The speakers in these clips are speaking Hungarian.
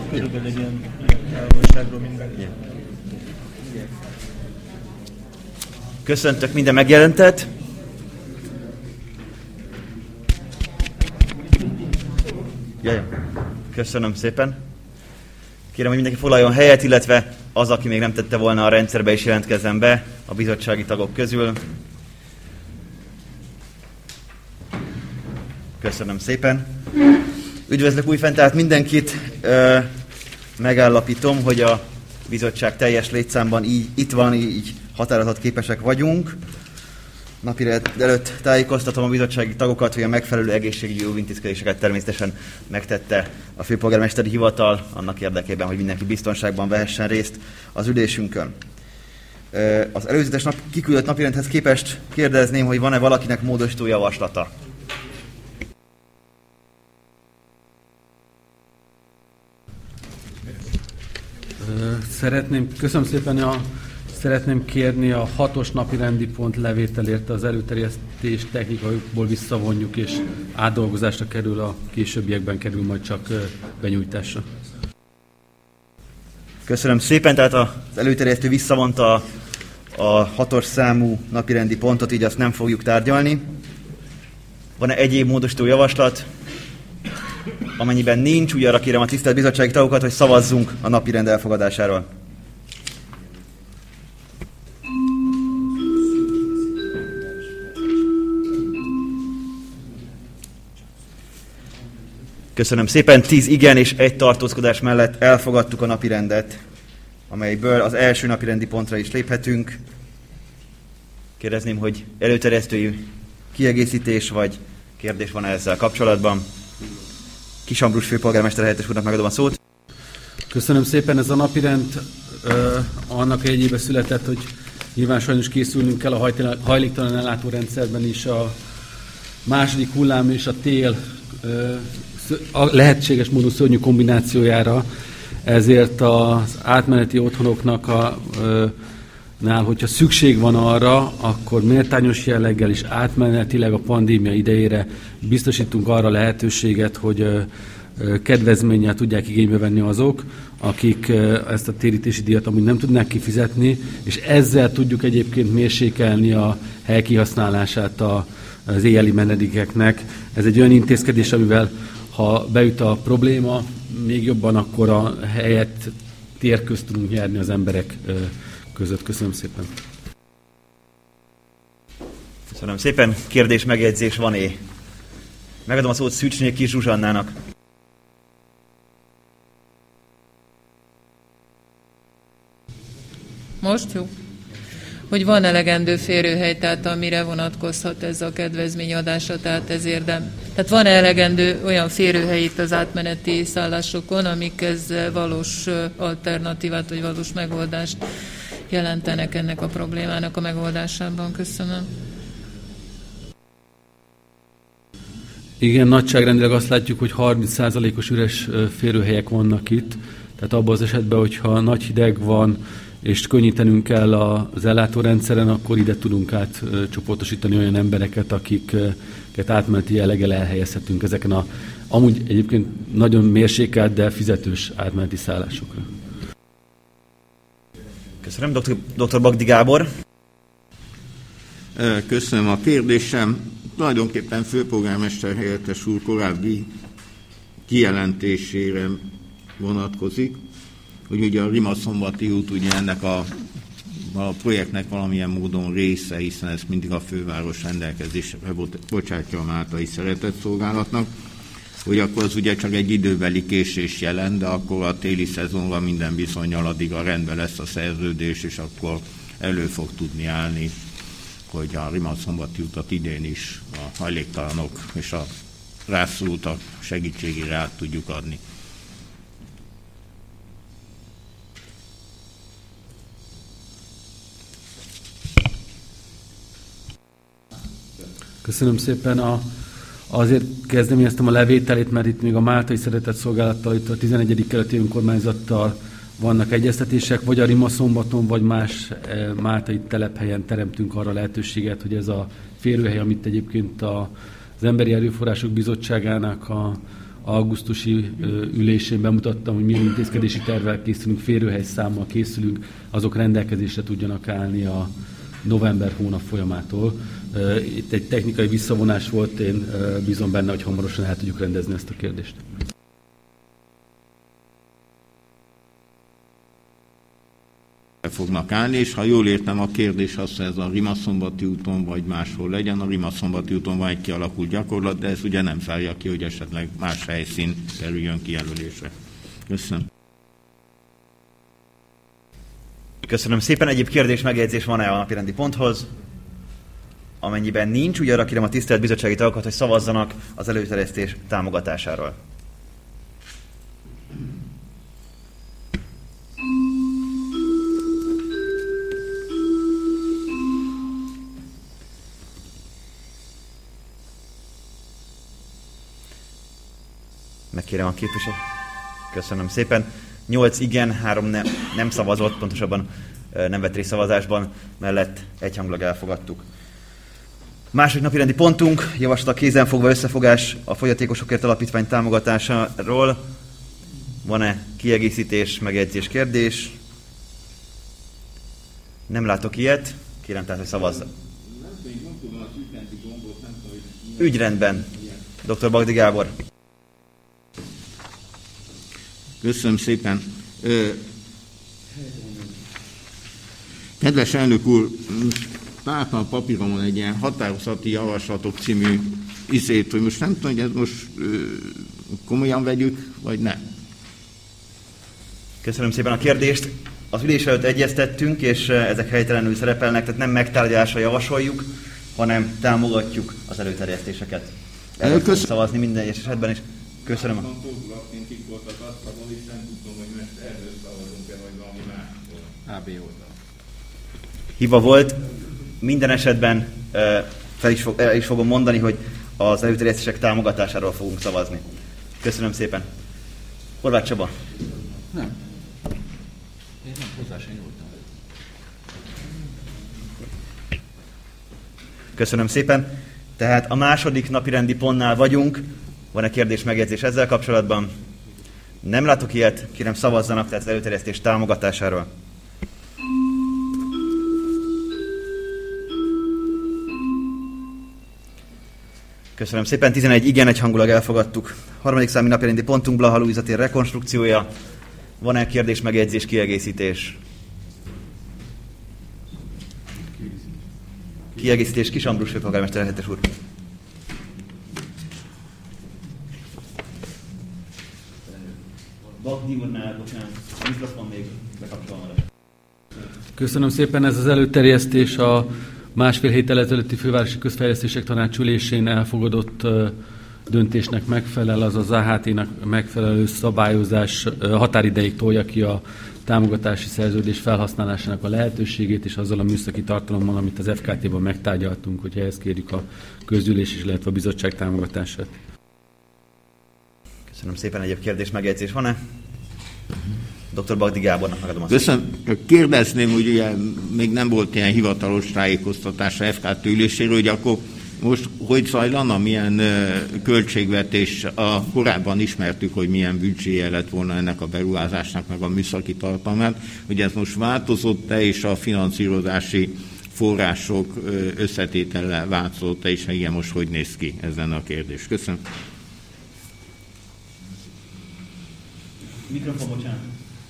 körülbelül egy ilyen távolságról minden. Köszöntök minden megjelentet. Jaj, köszönöm szépen. Kérem, hogy mindenki foglaljon helyet, illetve az, aki még nem tette volna a rendszerbe, is jelentkezzen be a bizottsági tagok közül. Köszönöm szépen. Üdvözlök újfent, tehát mindenkit. Megállapítom, hogy a bizottság teljes létszámban itt van, így határozatképesek vagyunk. Napirend előtt tájékoztatom a bizottsági tagokat, hogy a megfelelő egészségügyi óvintézkedéseket természetesen megtette a főpolgármesteri hivatal annak érdekében, hogy mindenki biztonságban vehessen részt az ülésünkön. Az előzetes kiküldött napirendhez képest kérdezném, hogy van-e valakinek módosító javaslata? Köszönöm szépen, szeretném kérni a 6-os napi rendi pont levételért az előterjesztés technikaiból visszavonjuk, és átdolgozásra kerül, a későbbiekben kerül majd csak benyújtásra. Köszönöm szépen, tehát az előterjesztő visszavonta a 6-os számú napirendi pontot, így azt nem fogjuk tárgyalni. Van-e egyéb módosító javaslat? Amennyiben nincs, úgy arra kérem a tisztelt bizottsági tagokat, hogy szavazzunk a napirend elfogadásáról. Köszönöm szépen, 10 igen és 1 tartózkodás mellett elfogadtuk a napirendet, amelyből az első napirendi pontra is léphetünk. Kérdezném, hogy előterjesztői kiegészítés vagy kérdés van ezzel kapcsolatban. Kis Ambrus főpolgármester helyettes úrnak megadom a szót. Köszönöm szépen, ez a napirend annak jegyébe született, hogy nyilván sajnos készülnünk kell a hajléktalan ellátórendszerben is a második hullám és a tél a lehetséges módon szörnyű kombinációjára, ezért az átmeneti otthonoknak nál, hogyha szükség van arra, akkor méltányos jelleggel és átmenetileg a pandémia idejére biztosítunk arra lehetőséget, hogy kedvezménnyel tudják igénybe venni azok, akik ezt a térítési díjat amúgy nem tudnák kifizetni, és ezzel tudjuk egyébként mérsékelni a hely kihasználását az éjjeli menedékeknek. Ez egy olyan intézkedés, amivel ha beüt a probléma, még jobban akkor a helyet térközt tudunk nyerni az emberek között. Köszönöm szépen. Köszönöm szépen. Kérdés, megjegyzés van-e? Megadom a szót Szűcsné Kis Zsuzsannának. Most jó? Hogy van elegendő férőhely, tehát amire vonatkozhat ez a kedvezményadásra, tehát ez érdem. Tehát van elegendő olyan férőhely itt az átmeneti szállásokon, amik ez valós alternatívát, vagy valós megoldást jelentenek ennek a problémának a megoldásában. Köszönöm. Igen, nagyságrendileg azt látjuk, hogy 30%-os üres férőhelyek vannak itt. Tehát abban az esetben, hogyha nagy hideg van, és könnyítenünk kell az ellátórendszeren, akkor ide tudunk átcsoportosítani olyan embereket, akiket átmeneti jelleggel elhelyezhetünk ezeken a amúgy egyébként nagyon mérsékelt, de fizetős átmeneti szállásokra. Köszönöm, dr. Bagdi Gábor. Köszönöm a kérdésem. Tulajdonképpen főpolgármester helyettes úr korábbi kijelentésére vonatkozik, hogy ugye a Rimaszombathi út ugye ennek a projektnek valamilyen módon része, hiszen ezt mindig a főváros rendelkezésre bocsátja a Máltai Szeretetszolgálatnak, hogy akkor az ugye csak egy időbeli késés jelent, de akkor a téli szezonban minden bizonnyal addig a rendben lesz a szerződés, és akkor elő fog tudni állni, hogy a Rimaszombathi utat idén is a hajléktalanok és a rászorultak segítségére át tudjuk adni. Köszönöm szépen. Azért kezdeményeztem a levételét, mert itt még a Máltai Szeretetszolgálattal, itt a 11. kerületi önkormányzattal vannak egyeztetések, vagy a Rimaszombaton, vagy más máltai telephelyen teremtünk arra lehetőséget, hogy ez a férőhely, amit egyébként az Emberi Erőforrások Bizottságának augusztusi ülésén bemutattam, hogy milyen intézkedési tervvel készülünk, férőhelyszámmal készülünk, azok rendelkezésre tudjanak állni a november hónap folyamától. Itt egy technikai visszavonás volt, én bízom benne, hogy hamarosan el tudjuk rendezni ezt a kérdést. Fognak állni, és ha jól értem, a kérdés az, hogy ez a Rimaszombathi úton vagy máshol legyen. A Rimaszombathi úton van egy kialakult gyakorlat, de ez ugye nem zárja ki, hogy esetleg más helyszín kerüljön kijelölésre. Köszönöm. Köszönöm szépen. Egyéb kérdés, megjegyzés van-e a napirendi ponthoz? Amennyiben nincs, úgy arra kérem a tisztelt bizottsági tagokat, hogy szavazzanak az előterjesztés támogatásáról. Megkérem a képviselőt. Köszönöm szépen. 8 igen, 3 nem szavazott, pontosabban nem vett részt szavazásban, mellett egyhangulag elfogadtuk. Második napirendi pontunk, javaslat a kézenfogva összefogás a Fogyatékosokért Alapítvány támogatásáról. Van-e kiegészítés, megjegyzés, kérdés? Nem látok ilyet. Kérem tehát, hogy szavazzak. Ügyrendben. Dr. Bagdi Gábor. Köszönöm szépen. Kedves elnök úr, láttam a papíromon egy ilyen határozati javaslatok című izét, hogy most nem tudom, hogy ezt most komolyan vegyük, vagy nem. Köszönöm szépen a kérdést. Az ülés előtt egyeztettünk, és ezek helytelenül szerepelnek, tehát nem megtárgyalásra javasoljuk, hanem támogatjuk az előterjesztéseket. Erről fogunk szavazni minden egyes esetben, és köszönöm. Hiba volt. Minden esetben el is fogom mondani, hogy az előterjesztések támogatásáról fogunk szavazni. Köszönöm szépen. Horváth Csaba. Nem. Én nem, hozzá sem nyúltam. Köszönöm szépen. Tehát a második napirendi pontnál vagyunk. Van-e kérdés, megjegyzés ezzel kapcsolatban? Nem látok ilyet. Kérem szavazzanak, tehát az előterjesztés támogatásáról. Köszönöm szépen. 11 igen, egyhangulag elfogadtuk. Harmadik számú napirendi pontunk, Blaha Lujza tér rekonstrukciója. Van-e kérdés, megjegyzés, kiegészítés? Kiegészítés, Kis Ambrus főpolgármester helyettes úr. Bagdi úrnál, bocsánat, mikrofon még bekapcsolva marad. Köszönöm szépen, ez az előterjesztés a másfél héttel ezelőtti fővárosi közfejlesztések tanácsülésén elfogadott döntésnek megfelel, az az AHT-nak megfelelő szabályozás határideig tolja ki a támogatási szerződés felhasználásának a lehetőségét, és azzal a műszaki tartalommal, amit az FKT-ban megtárgyaltunk, hogy ehhez kérjük a közgyűlés és illetve a bizottság támogatását. Köszönöm szépen, egyéb kérdés, megjegyzés van-e? Dr. Bagdi Gábornak megadom azt. Köszönöm. Kérdezném, hogy ugye még nem volt ilyen hivatalos tájékoztatás a FKT üléséről, hogy akkor most hogy zajlana, milyen költségvetés, korábban ismertük, hogy milyen büdzséje lett volna ennek a beruházásnak, meg a műszaki tartalmát, hogy ez most változott-e, és a finanszírozási források összetétele változott-e, és igen, most hogy néz ki? Ez lenne a kérdés. Köszönöm. Mikrofon, bocsánat.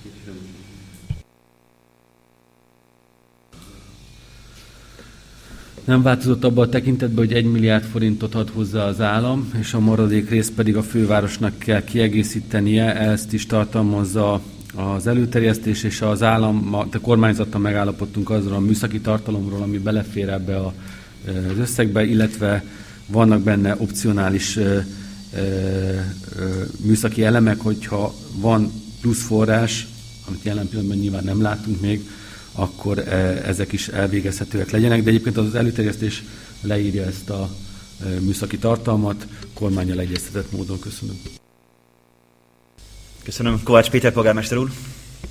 Nem változott abban a tekintetben, hogy 1 milliárd forintot ad hozzá az állam, és a maradék részt pedig a fővárosnak kell kiegészítenie. Ezt is tartalmazza az előterjesztés, és az állam, a kormányzattal megállapodtunk azról a műszaki tartalomról, ami belefér ebbe az összegbe, illetve vannak benne opcionális műszaki elemek, hogyha van plusz forrás, amit jelen pillanatban nyilván nem látunk még, akkor ezek is elvégezhetőek legyenek, de egyébként az előterjesztés leírja ezt a műszaki tartalmat, kormánnyal egyeztetett módon. Köszönöm. Köszönöm. Kovács Péter polgármester úr.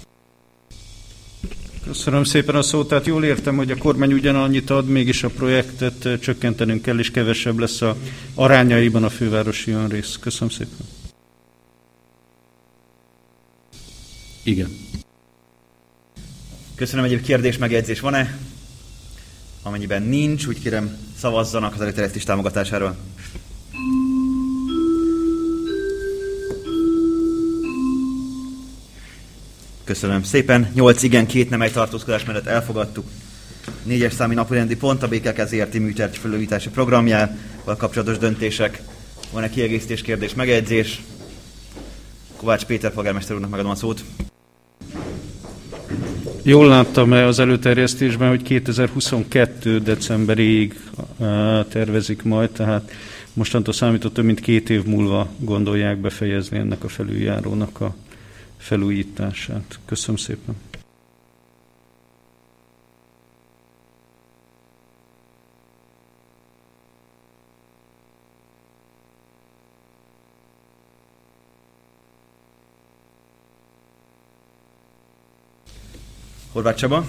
Köszönöm szépen a szót. Tehát jól értem, hogy a kormány ugyanannyit ad, mégis a projektet csökkentenünk kell, és kevesebb lesz a arányaiban a fővárosi önrész. Köszönöm szépen. Igen. Köszönöm, egyéb kérdés, megjegyzés van-e? Amennyiben nincs, úgy kérem szavazzanak az előterjesztés támogatásáról. Köszönöm szépen. 8 igen, 2 nem, egy tartózkodás mellett elfogadtuk. 4-es számú napirendi pont a BKK ZRT műtárgy felújítási programjával kapcsolatos döntések. Van-e kiegészítés, kérdés, megjegyzés? Kovács Péter polgármester úrnak megadom a szót. Jól láttam-e az előterjesztésben, hogy 2022. decemberig tervezik majd, tehát mostantól számított több mint 2 év múlva gondolják befejezni ennek a felüljárónak a felújítását. Köszönöm szépen. Horváth Csaba.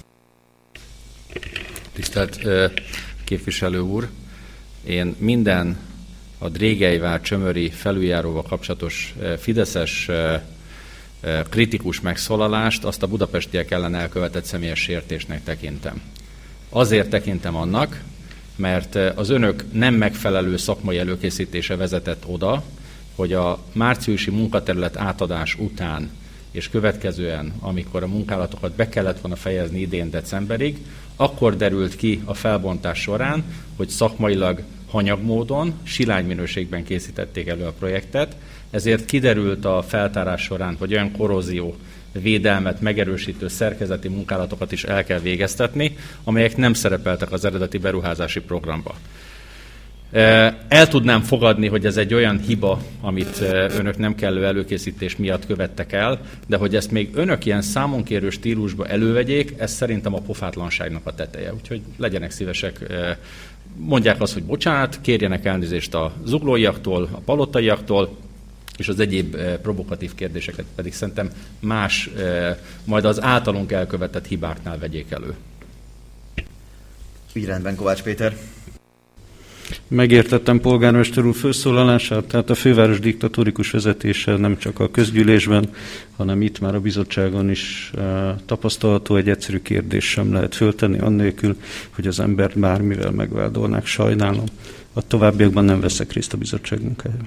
Tisztelt képviselő úr, én minden a Drégelyvár-Csömöri felüljáróval kapcsolatos fideszes kritikus megszólalást azt a budapestiek ellen elkövetett személyes sértésnek tekintem. Azért tekintem annak, mert az önök nem megfelelő szakmai előkészítése vezetett oda, hogy a márciusi munkaterület átadás után és következően, amikor a munkálatokat be kellett volna fejezni idén decemberig, akkor derült ki a felbontás során, hogy szakmailag hanyag módon, silány minőségben készítették elő a projektet, ezért kiderült a feltárás során, hogy olyan korrózió védelmet megerősítő szerkezeti munkálatokat is el kell végeztetni, amelyek nem szerepeltek az eredeti beruházási programba. El tudnám fogadni, hogy ez egy olyan hiba, amit önök nem kellő előkészítés miatt követtek el, de hogy ezt még önök ilyen számonkérő stílusba elővegyék, ez szerintem a pofátlanságnak a teteje. Úgyhogy legyenek szívesek, mondják azt, hogy bocsánat, kérjenek elnézést a zuglóiaktól, a palottaiaktól, és az egyéb provokatív kérdéseket pedig szerintem más, majd az általunk elkövetett hibáknál vegyék elő. Ügyrendben, Kovács Péter. Megértettem polgármester úr felszólalását, tehát a főváros diktatórikus vezetése nem csak a közgyűlésben, hanem itt már a bizottságon is tapasztalható, egy egyszerű kérdés sem lehet föltenni, annélkül, hogy az embert bármivel megvádolnák. Sajnálom. A továbbiakban nem veszek részt a bizottság munkájában.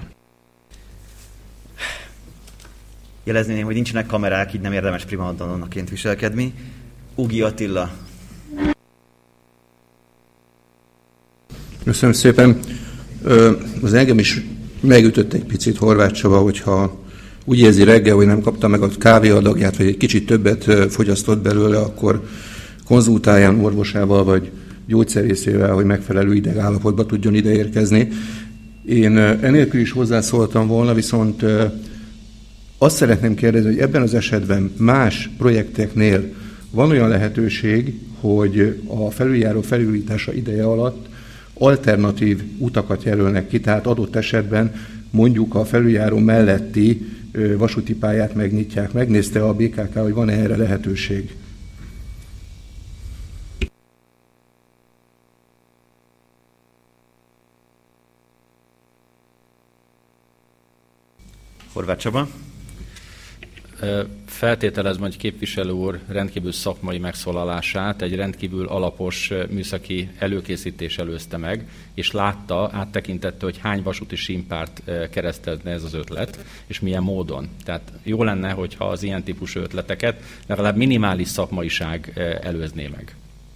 Jelezném, hogy nincsenek kamerák, így nem érdemes primadonnaként viselkedni. Ugi Attila. Köszönöm szépen. Az engem is megütött egy picit Horváth Csaba, hogyha úgy érzi reggel, hogy nem kapta meg a kávéadagját, vagy egy kicsit többet fogyasztott belőle, akkor konzultáljon orvosával, vagy gyógyszerészével, hogy megfelelő idegállapotba tudjon ide érkezni. Én enélkül is hozzászóltam volna, viszont azt szeretném kérdezni, hogy ebben az esetben más projekteknél van olyan lehetőség, hogy a felüljáró felújítása ideje alatt alternatív utakat jelölnek ki, tehát adott esetben mondjuk a felüljáró melletti vasúti pályát megnyitják. Megnézte a BKK, hogy van-e erre lehetőség? Horváth Csaba. Feltételezem, hogy képviselő úr rendkívül szakmai megszólalását egy rendkívül alapos műszaki előkészítés előzte meg, és látta, áttekintette, hogy hány vasúti símpárt keresztezne ez az ötlet, és milyen módon. Tehát jó lenne, hogyha az ilyen típusú ötleteket legalább minimális szakmaiság előzné meg.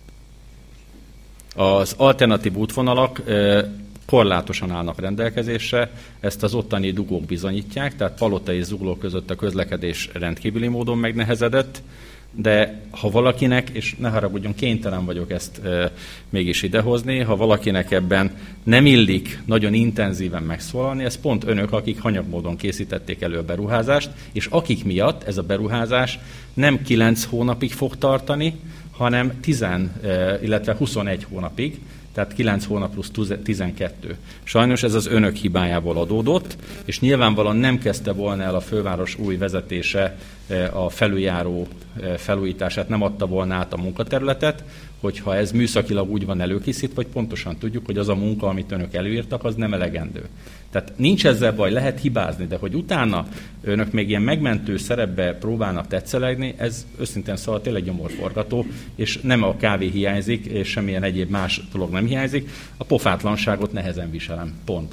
Az alternatív útvonalak korlátosan állnak rendelkezésre, ezt az ottani dugók bizonyítják, tehát Palota és Zugló között a közlekedés rendkívüli módon megnehezedett, de ha valakinek, és ne haragudjon, kénytelen vagyok ezt mégis idehozni, ha valakinek ebben nem illik nagyon intenzíven megszólalni, ez pont önök, akik hanyag módon készítették elő a beruházást, és akik miatt ez a beruházás nem 9 hónapig fog tartani, hanem 10, illetve 21 hónapig, tehát 9 hónap plusz 12. Sajnos ez az önök hibájából adódott, és nyilvánvalóan nem kezdte volna el a főváros új vezetése a felüljáró felújítását, nem adta volna át a munkaterületet, hogyha ez műszakilag úgy van előkészítve, hogy pontosan tudjuk, hogy az a munka, amit önök előírtak, az nem elegendő. Tehát nincs ezzel baj, lehet hibázni, de hogy utána önök még ilyen megmentő szerepbe próbálnak tetszelegni, ez őszintén szóval tényleg gyomorforgató, és nem a kávé hiányzik, és semmilyen egyéb más dolog nem hiányzik. A pofátlanságot nehezen viselem. Pont.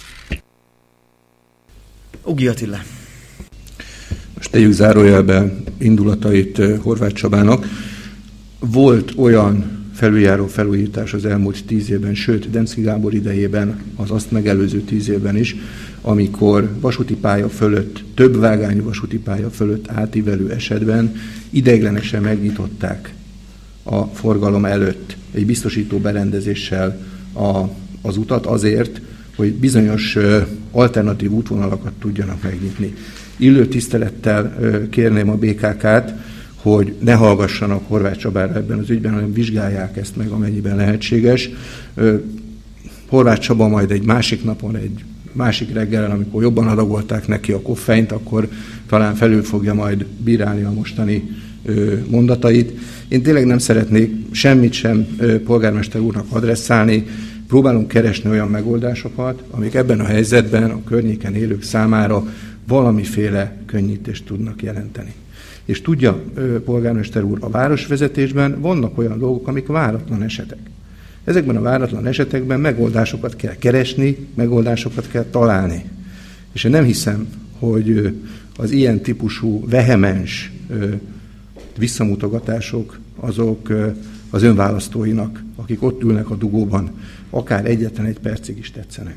Ugi Attila. Most tegyük zárójelbe indulatait Horváth Csabának. Volt olyan felüljáró felújítás az elmúlt 10 évben, sőt, Demszky Gábor idejében, az azt megelőző 10 évben is, amikor vasúti pálya fölött, több vágányú vasúti pálya fölött átívelő esetben ideiglenesen megnyitották a forgalom előtt egy biztosító berendezéssel az utat azért, hogy bizonyos alternatív útvonalakat tudjanak megnyitni. Illő tisztelettel kérném a BKK-t, hogy ne hallgassanak Horváth Csabára ebben az ügyben, hanem vizsgálják ezt meg, amennyiben lehetséges. Horváth Csaba majd egy másik napon, egy másik reggelen, amikor jobban adagolták neki a koffeint, akkor talán felül fogja majd bírálni a mostani mondatait. Én tényleg nem szeretnék semmit sem polgármester úrnak adresszálni, próbálunk keresni olyan megoldásokat, amik ebben a helyzetben a környéken élők számára valamiféle könnyítést tudnak jelenteni. És tudja, polgármester úr, a városvezetésben vannak olyan dolgok, amik váratlan esetek. Ezekben a váratlan esetekben megoldásokat kell keresni, megoldásokat kell találni. És én nem hiszem, hogy az ilyen típusú vehemens visszamutogatások azok az önválasztóinak, akik ott ülnek a dugóban, akár egyetlen egy percig is tetszenek.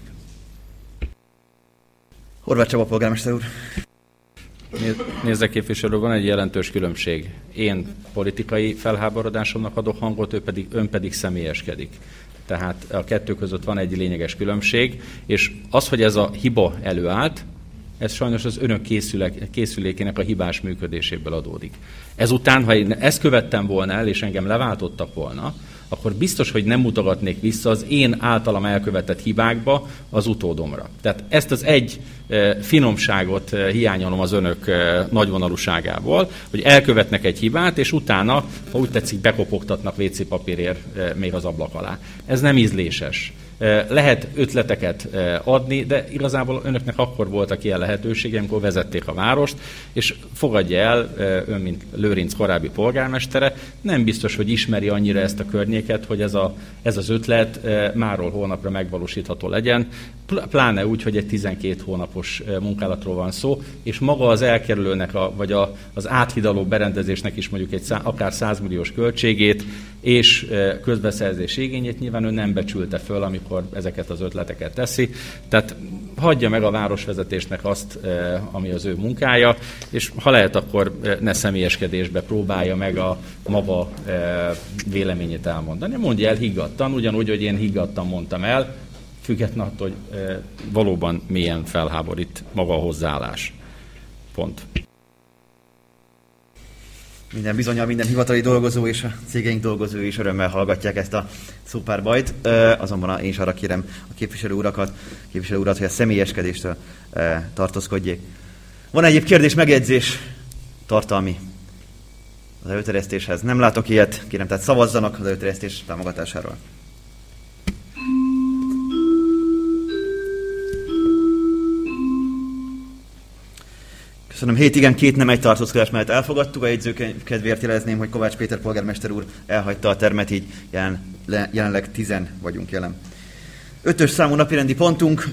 Horváth Csaba polgármester úr. Nézze, képviselő, van egy jelentős különbség. Én politikai felháborodásomnak adok hangot, ön pedig személyeskedik. Tehát a kettő között van egy lényeges különbség, és az, hogy ez a hiba előállt, ez sajnos az önök készülékének a hibás működéséből adódik. Ezután, ha én ezt követtem volna el, és engem leváltottak volna, akkor biztos, hogy nem mutogatnék vissza az én általam elkövetett hibákba az utódomra. Tehát ezt az egy finomságot hiányolom az önök nagyvonalúságából, hogy elkövetnek egy hibát, és utána, ha úgy tetszik, bekopogtatnak WC papírért még az ablak alá. Ez nem ízléses. Lehet ötleteket adni, de igazából önöknek akkor voltak ilyen lehetősége, amikor vezették a várost, és fogadja el, ön, mint Lőrinc korábbi polgármestere, nem biztos, hogy ismeri annyira ezt a környéket, hogy ez az ötlet máról hónapra megvalósítható legyen, pláne úgy, hogy egy 12 hónapos munkálatról van szó, és maga az elkerülőnek, vagy az áthidaló berendezésnek is mondjuk akár 100 milliós költségét és közbeszerzés igényét nyilván ön nem becsülte föl, amikor ezeket az ötleteket teszi. Tehát hagyja meg a városvezetésnek azt, ami az ő munkája, és ha lehet, akkor ne személyeskedésbe próbálja meg a maga véleményét elmondani. Mondja el higgadtan, ugyanúgy, hogy én higgadtan mondtam el, függetlenül attól, hogy valóban mélyen felháborít maga a hozzáállás. Pont. Minden bizonnyal minden hivatali dolgozó és a cégeink dolgozói is örömmel hallgatják ezt a szuperbajt. Azonban én is arra kérem a képviselő urat, hogy a személyeskedéstől tartózkodjék. Van egyéb kérdés, megjegyzés, tartalmi az előterjesztéshez? Nem látok ilyet, kérem, tehát szavazzanak az előterjesztés támogatásáról. Köszönöm. 7 igen, 2 nem, 1 tartózkodás mellett elfogadtuk. A jegyzőkönyv kedvéért jelezném, hogy Kovács Péter polgármester úr elhagyta a termet, így jelenleg 10 vagyunk jelen. 5-ös számú napirendi pontunk.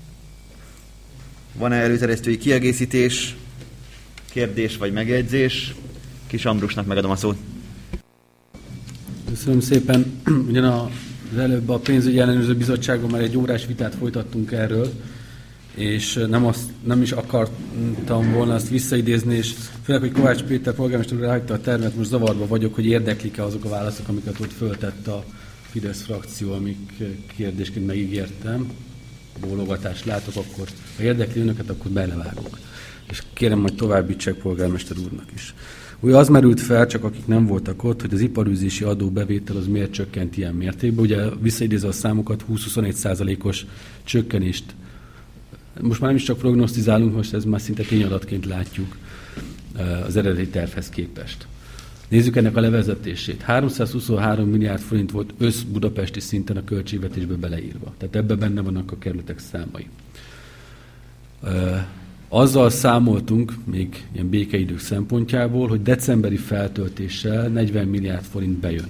Van-e előterjesztői kiegészítés, kérdés vagy megjegyzés? Kis Ambrusnak megadom a szót. Köszönöm szépen. Ugyan az előbb a pénzügyi ellenőrző bizottságon már egy órás vitát folytattunk erről, és nem is akartam volna azt visszaidézni, és főleg, hogy Kovács Péter polgármester úr elhagyta a termet, most zavarba vagyok, hogy érdeklik-e azok a válaszok, amiket ott föltett a Fidesz frakció, amik kérdésként megígértem. Bólogatást látok, akkor ha érdekli önöket, akkor belevágok. És kérem, hogy továbbítsák polgármester úrnak is. Ugye az merült fel, csak akik nem voltak ott, hogy az iparűzési adóbevétel az miért csökkent ilyen mértékben. Ugye visszaidézve a számokat, 20-21%-os csökkenést. Most már nem is csak prognosztizálunk, most ez már szinte tényadatként látjuk. az eredeti tervhez képest. Nézzük ennek a levezetését. 323 milliárd forint volt budapesti szinten a költségvetésbe beleírva. Tehát ebben benne vannak a kerületek számai. Azzal számoltunk, még ilyen békeidők szempontjából, hogy decemberi feltöltéssel 40 milliárd forint bejön.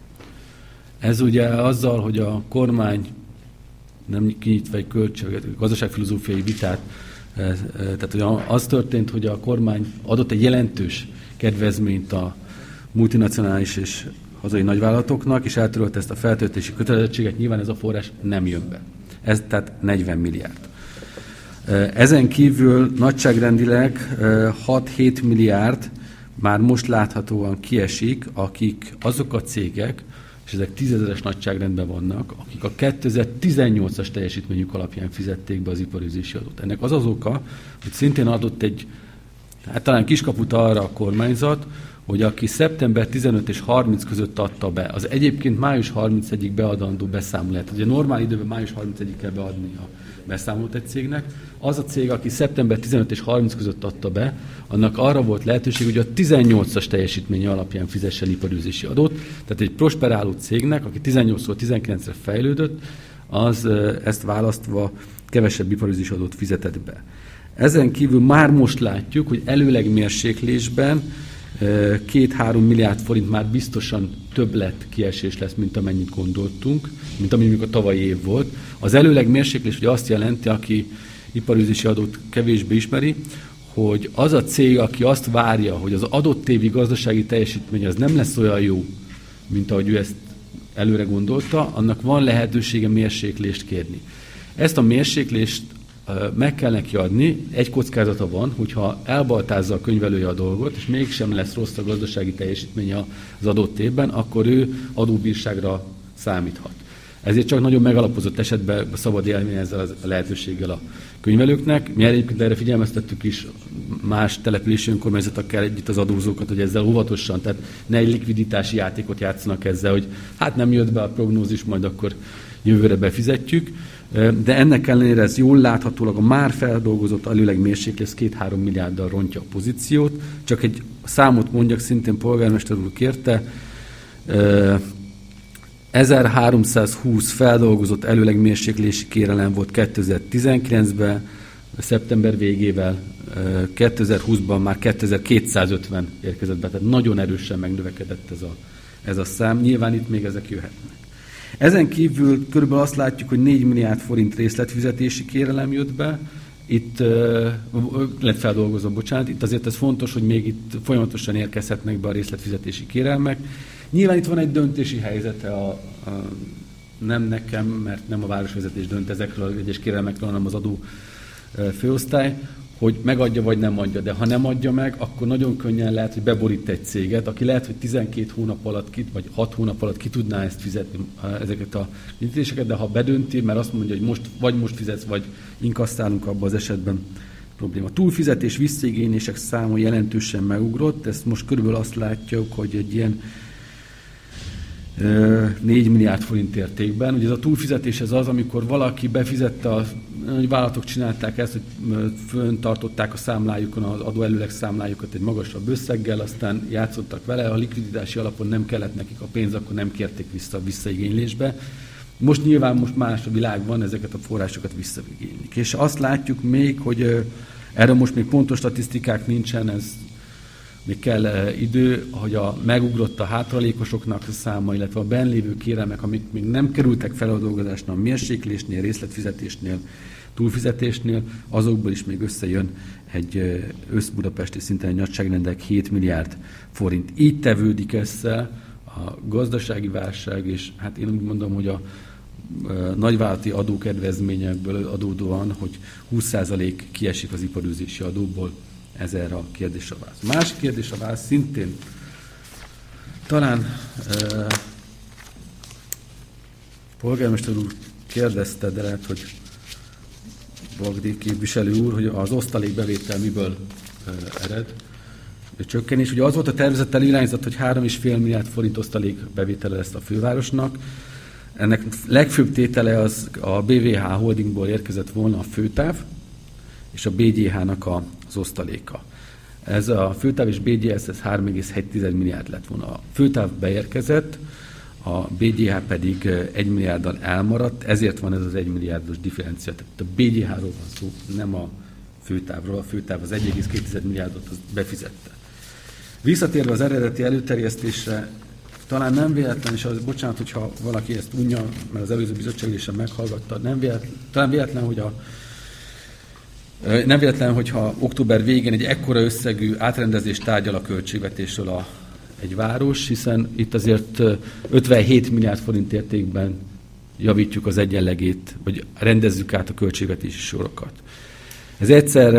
Ez ugye azzal, hogy a kormány nem kinyitva egy gazdaságfilozófiai vitát, tehát hogy az történt, hogy a kormány adott egy jelentős kedvezményt a multinacionális és hazai nagyvállalatoknak, és eltörölte ezt a feltöltési kötelezettséget, nyilván ez a forrás nem jön be. Ez tehát 40 milliárd. Ezen kívül nagyságrendileg 6-7 milliárd már most láthatóan kiesik, akik azok a cégek, és ezek 10 000-es nagyságrendben vannak, akik a 2018-as teljesítményük alapján fizették be az iparűzési adót. Ennek az az oka, hogy szintén adott egy, hát talán kiskaput arra a kormányzat, hogy aki szeptember 15 és 30 között adta be, az egyébként május 31-ig beadandó beszámolót. Ugye normál időben május 31-ig kell beadni a beszámolót egy cégnek. Az a cég, aki szeptember 15 és 30 között adta be, annak arra volt lehetőség, hogy a 18-as teljesítménye alapján fizessen iparűzési adót. Tehát egy prosperáló cégnek, aki 18-ról 19-re fejlődött, az ezt választva kevesebb iparűzési adót fizetett be. Ezen kívül már most látjuk, hogy előleg mérséklésben 2-3 milliárd forint már biztosan többlet kiesés lesz, mint amennyit gondoltunk, mint ami a tavalyi év volt. Az előleg mérséklés ugye azt jelenti, aki iparűzési adót kevésbé ismeri, hogy az a cég, aki azt várja, hogy az adott évi gazdasági teljesítmény az nem lesz olyan jó, mint ahogy ő ezt előre gondolta, annak van lehetősége mérséklést kérni. Ezt a mérséklést meg kell neki adni, egy kockázata van, hogyha elbaltázza a könyvelője a dolgot, és mégsem lesz rossz a gazdasági teljesítménye az adott évben, akkor ő adóbírságra számíthat. Ezért csak nagyon megalapozott esetben szabad élni ezzel a lehetőséggel a könyvelőknek. Mi egyébként erre figyelmeztettük is más települési önkormányzatokkal együtt az adózókat, hogy ezzel óvatosan, tehát ne egy likviditási játékot játszanak ezzel, hogy hát nem jött be a prognózis, majd akkor jövőre befizetjük. De ennek ellenére ez jól láthatólag a már feldolgozott előleg mérséklés 2-3 milliárddal rontja a pozíciót. Csak egy számot mondjak, szintén polgármester úr kérte, 1320 feldolgozott előleg mérséklési kérelem volt 2019-ben, szeptember végével, 2020-ban már 2250 érkezett be, tehát nagyon erősen megnövekedett ez a szám. Nyilván itt még ezek jöhetnek. Ezen kívül körülbelül azt látjuk, hogy 4 milliárd forint részletfizetési kérelem jött be, itt lett feldolgozva, bocsánat, itt azért ez fontos, hogy még itt folyamatosan érkezhetnek be a részletfizetési kérelmek. Nyilván itt van egy döntési helyzete, nem nekem, mert nem a városvezetés dönt ezekről az egyes kérelmekről, hanem az adó főosztály, hogy megadja vagy nem adja, de ha nem adja meg, akkor nagyon könnyen lehet, hogy beborít egy céget, aki lehet, hogy 12 hónap alatt, vagy 6 hónap alatt ki tudná ezt fizetni, ezeket a fizetéseket, de ha bedönti, mert azt mondja, hogy most fizetsz, vagy inkasszálunk, abban az esetben probléma. Túlfizetés, visszaigénylések száma jelentősen megugrott, ezt most körülbelül azt látjuk, hogy egy ilyen 4 milliárd forint értékben. Ugye ez a túlfizetés ez az, amikor valaki befizette, hogy vállalatok csinálták ezt, hogy föntartották a számlájukon, az adóelőleg számlájukat egy magasabb összeggel, aztán játszottak vele, a likviditási alapon nem kellett nekik a pénz, akkor nem kérték vissza a visszaigénylésbe. Most nyilván más a világban, ezeket a forrásokat visszaigénylik. És azt látjuk még, hogy erre most még pontos statisztikák nincsen, ez még kell idő, hogy megugrott a hátralékosoknak a száma, illetve a bennlévő kérelmek, amik még nem kerültek feldolgozásra a mérséklésnél, részletfizetésnél, túlfizetésnél, azokból is még összejön egy összbudapesti szinten egy nagyságrendek 7 milliárd forint. Így tevődik össze a gazdasági válság, és hát én úgy mondom, hogy a nagyvállalati adókedvezményekből adódóan, hogy 20% kiesik az iparűzési adóból. Ez erre a kérdés a válasz. Másik kérdés a válasz szintén talán polgármester úr kérdezte, de lehet, hogy Bagdi képviselő úr, hogy az osztalékbevétel miből ered csökkenés. Ugye az volt a tervezett előirányzat, hogy 3,5 milliárd forint osztalékbevétele lesz a fővárosnak. Ennek legfőbb tétele az a BVH Holdingból érkezett volna a főtáv, és a BGH-nak az osztaléka. Ez a főtáv és BGS, ez 3,7 milliárd lett volna. A főtáv beérkezett, a BGH pedig 1 milliárddal elmaradt, ezért van ez az 1 milliárdos differencia. Tehát a BGH-ról van szó, nem a főtávról. A főtáv az 1,2 milliárdot befizette. Visszatérve az eredeti előterjesztésre, talán nem véletlen, és az, bocsánat, hogyha valaki ezt unja, mert az előző bizottságülésen meghallgatta, talán véletlen, hogy nem véletlen, hogyha október végén egy ekkora összegű átrendezést tárgyal a költségvetésről egy város, hiszen itt azért 57 milliárd forint értékben javítjuk az egyenlegét, vagy rendezzük át a költségvetési sorokat. Ez egyszerre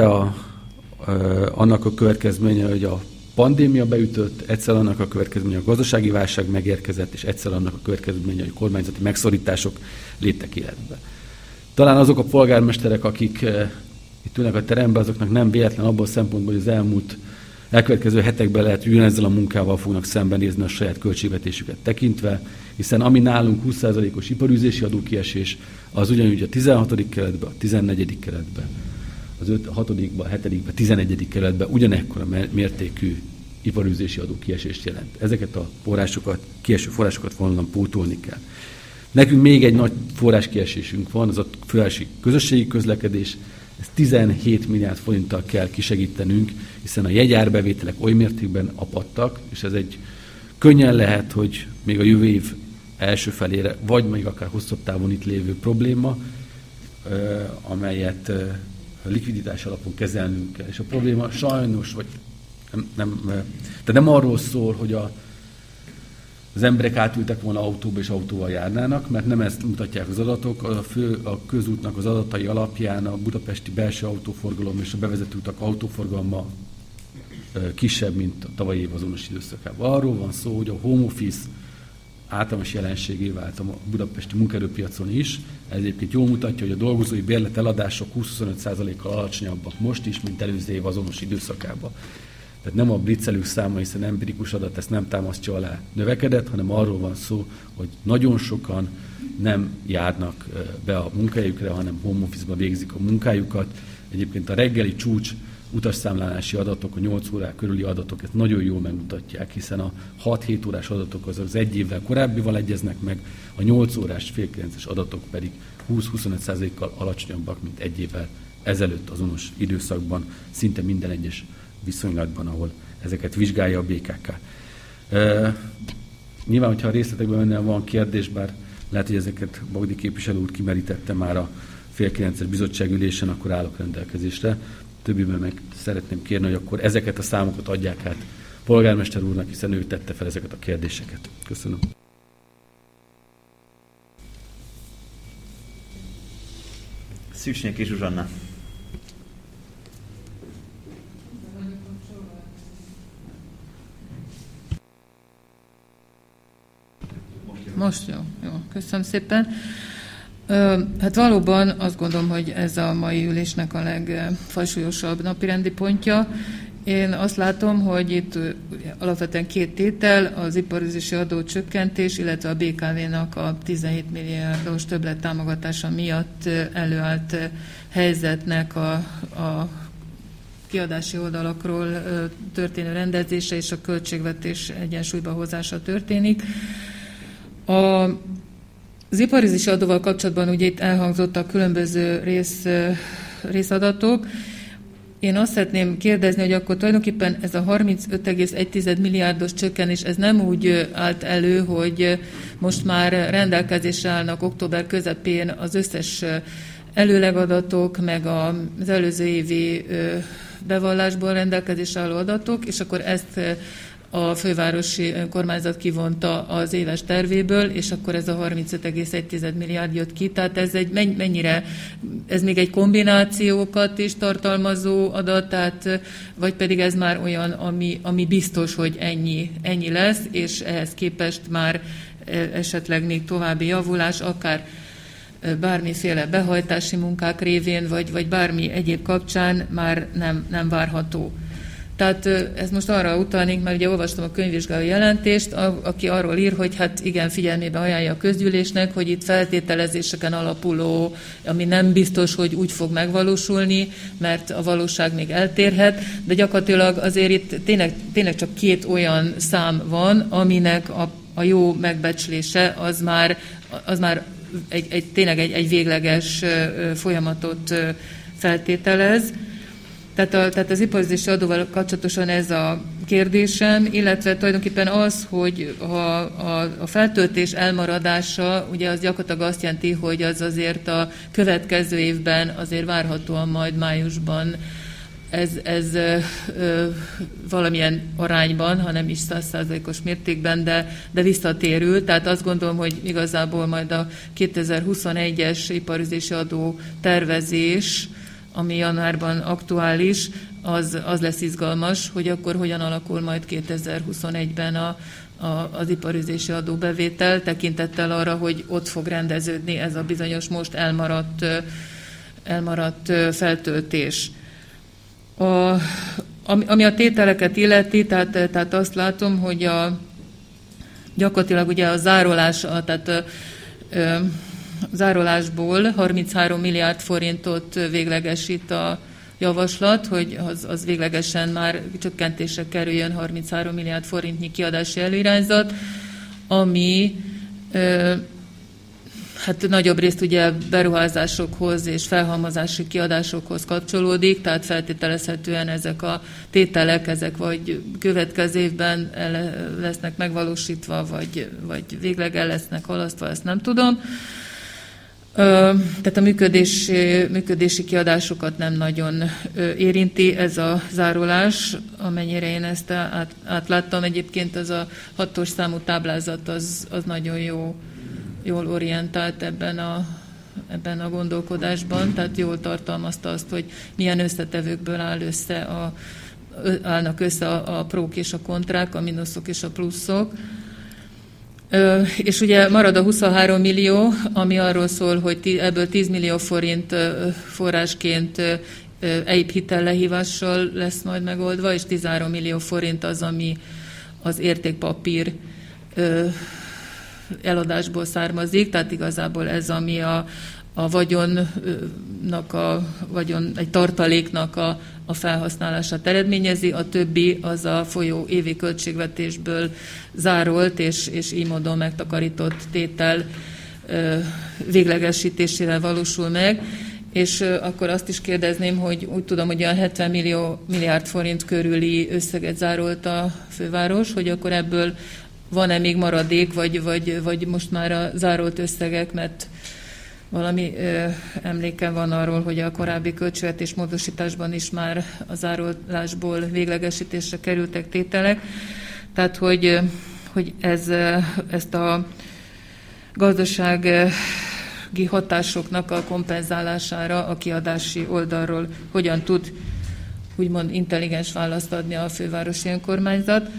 annak a következménye, hogy a pandémia beütött, egyszer annak a következménye, a gazdasági válság megérkezett, és egyszer annak a következménye, hogy kormányzati megszorítások léptek életbe. Talán azok a polgármesterek, akik itt ülnek a teremben, azoknak nem véletlen abból a szempontból, hogy az elkövetkező hetekben lehet, hogy ugyanezzel a munkával fognak szembenézni a saját költségvetésüket tekintve, hiszen ami nálunk 20%-os iparűzési adókiesés, az ugyanúgy a 16. keretben, a 14. keretben, az 6., 7., 11. keretben ugyanekkora mértékű iparűzési adókiesést jelent. Ezeket a kieső forrásokat valóban pótolni kell. Nekünk még egy nagy forráskiesésünk van, az a fővárosi közösségi közlekedés. Ezt 17 milliárd forinttal kell kisegítenünk, hiszen a jegyárbevételek oly mértékben apadtak, és ez egy könnyen lehet, hogy még a jövő év első felére, vagy még akár hosszabb távon itt lévő probléma, amelyet likviditás alapon kezelnünk kell. És a probléma sajnos, vagy nem arról szól, hogy az emberek átültek volna autóba és autóval járnának, mert nem ezt mutatják az adatok. A közútnak az adatai alapján a budapesti belső autóforgalom és a bevezető utak autóforgalma kisebb, mint a tavalyi év azonos időszakában. Arról van szó, hogy a home office általános jelenségé vált a budapesti munkaerőpiacon is. Ez egyébként jól mutatja, hogy a dolgozói bérlet eladások 20-25%-kal alacsonyabbak most is, mint előző év azonos időszakában. Tehát nem a blitzelők száma, hiszen empirikus adat ezt nem támasztja alá, növekedett, hanem arról van szó, hogy nagyon sokan nem járnak be a munkahelyükre, hanem home office-ba végzik a munkájukat. Egyébként a reggeli csúcs utasszámlálási adatok, a 8 órák körüli adatok ezt nagyon jól megmutatják, hiszen a 6-7 órás adatok az egy évvel korábbival egyeznek meg, a 8 órás fél 9-es adatok pedig 20-25%-kal alacsonyabbak, mint egy évvel ezelőtt azonos időszakban, szinte minden egyes viszonylatban, ahol ezeket vizsgálja a BKK. Nyilván, hogyha a részletekben mennem van kérdés, bár lehet, hogy ezeket Bagdi képviselő úr kimerítette már a fél 9-es bizottságülésen, akkor állok rendelkezésre. Többiben meg szeretném kérni, hogy akkor ezeket a számokat adják át polgármester úrnak, hiszen ő tette fel ezeket a kérdéseket. Köszönöm. Szűcsnyéki Zsuzsanna. Most jó, köszönöm szépen. Hát valóban azt gondolom, hogy ez a mai ülésnek a legfajsúlyosabb napirendi pontja. Én azt látom, hogy itt alapvetően két tétel, az iparűzési adó csökkentés, illetve a BKV-nak a 17 milliárdos többlet támogatása miatt előállt helyzetnek a kiadási oldalakról történő rendezése és a költségvetés egyensúlyba hozása történik. Az iparűzési adóval kapcsolatban ugye itt elhangzottak különböző részadatok. Én azt szeretném kérdezni, hogy akkor tulajdonképpen ez a 35,1 milliárdos csökkenés, ez nem úgy állt elő, hogy most már rendelkezésre állnak október közepén az összes előlegadatok, meg az előző évi bevallásból rendelkezésre álló adatok, és akkor ezt a fővárosi önkormányzat kivonta az éves tervéből, és akkor ez a 35,1 milliárd jött ki. Tehát ez ez még egy kombinációkat is tartalmazó adat, tehát, vagy pedig ez már olyan, ami biztos, hogy ennyi lesz, és ehhez képest már esetleg még további javulás, akár bármiféle behajtási munkák révén, vagy bármi egyéb kapcsán már nem várható. Tehát ez most arra utalnék, mert ugye olvastam a könyvvizsgáló jelentést, aki arról ír, hogy hát igen, figyelmébe ajánlja a közgyűlésnek, hogy itt feltételezéseken alapuló, ami nem biztos, hogy úgy fog megvalósulni, mert a valóság még eltérhet, de gyakorlatilag azért itt tényleg csak 2 olyan szám van, aminek a jó megbecslése az már tényleg egy végleges folyamatot feltételez. Tehát az iparüzési adóval kapcsolatosan ez a kérdésem, illetve tulajdonképpen az, hogy a feltöltés elmaradása, ugye az gyakorlatilag azt jelenti, hogy az azért a következő évben azért várhatóan majd májusban ez valamilyen arányban, ha nem is 100%-os mértékben, de visszatérül. Tehát azt gondolom, hogy igazából majd a 2021-es iparüzési adó tervezés, ami januárban aktuális, az lesz izgalmas, hogy akkor hogyan alakul majd 2021-ben az iparüzési adóbevétel, tekintettel arra, hogy ott fog rendeződni ez a bizonyos most elmaradt feltöltés. Ami a tételeket illeti, tehát azt látom, hogy gyakorlatilag ugye a zárolásból 33 milliárd forintot véglegesít a javaslat, hogy az véglegesen már csökkentésre kerüljön 33 milliárd forintnyi kiadási előirányzat, ami hát nagyobb részt ugye beruházásokhoz és felhalmozási kiadásokhoz kapcsolódik, tehát feltételezhetően ezek a tételek, ezek vagy következő évben lesznek megvalósítva, vagy végleg el lesznek halasztva, ezt nem tudom. Tehát a működési kiadásokat nem nagyon érinti ez a zárolás, amennyire én ezt átláttam. Egyébként ez a 6-os számú táblázat az nagyon jól orientált ebben a gondolkodásban, tehát jól tartalmazta azt, hogy milyen összetevőkből állnak össze a prók és a kontrák, a mínuszok és a pluszok. És ugye marad a 23 millió, ami arról szól, hogy ebből 10 millió forint forrásként EIB hitellehívással lesz majd megoldva, és 13 millió forint az, ami az értékpapír eladásból származik, tehát igazából ez, ami a vagyon, egy tartaléknak a felhasználását eredményezi, a többi az a folyó évi költségvetésből zárolt és így módon megtakarított tétel véglegesítésére valósul meg. És akkor azt is kérdezném, hogy úgy tudom, hogy olyan 70 milliárd forint körüli összeget zárolt a főváros, hogy akkor ebből van-e még maradék, vagy most már a zárolt összegek, mert valami emlékem van arról, hogy a korábbi költségvetés módosításban is már a zárolásból véglegesítésre kerültek tételek. Tehát, hogy ezt a gazdasági hatásoknak a kompenzálása a kiadási oldalról hogyan tud úgymond intelligens választ adni a fővárosi önkormányzat.